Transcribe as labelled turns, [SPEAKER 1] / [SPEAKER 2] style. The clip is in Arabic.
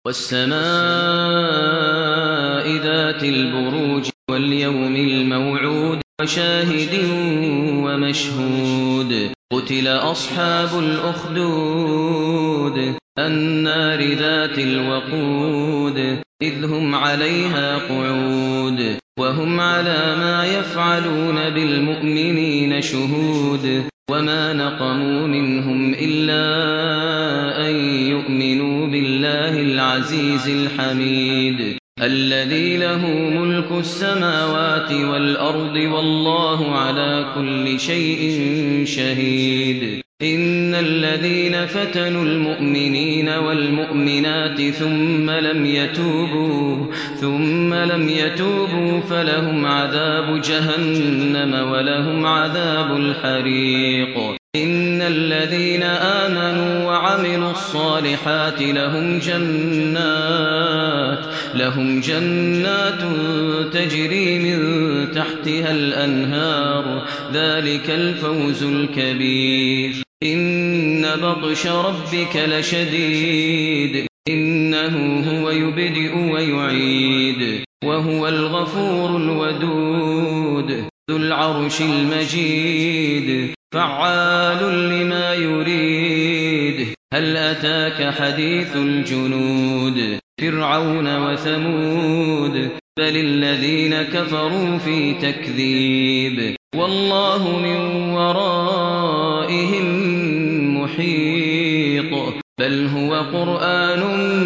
[SPEAKER 1] والسماء ذات البروج واليوم الموعود وشاهد ومشهود قتل أصحاب الأخدود النار ذات الوقود إذ هم عليها قعود وهم على ما يفعلون بالمؤمنين شهود وما نقموا منهم إلا أن يؤمنوا بالله العزيز الحميد الذي له ملك السماوات والأرض والله على كل شيء شهيد إن الذين فتنوا المؤمنين والمؤمنات ثم لم يتوبوا فلهم عذاب جهنم ولهم عذاب الحريق إن الذين آمنوا وعملوا الصالحات لهم جنات تجري من تحتها الأنهار ذلك الفوز الكبير إن بطش ربك لشديد إنه هو يبدئ ويعيد وهو الغفور الودود ذو العرش المجيد فعال لما يريد هل أتاك حديث الجنود فرعون وثمود بل الذين كفروا في تكذيب والله من ورائهم محيط بل هو قرآن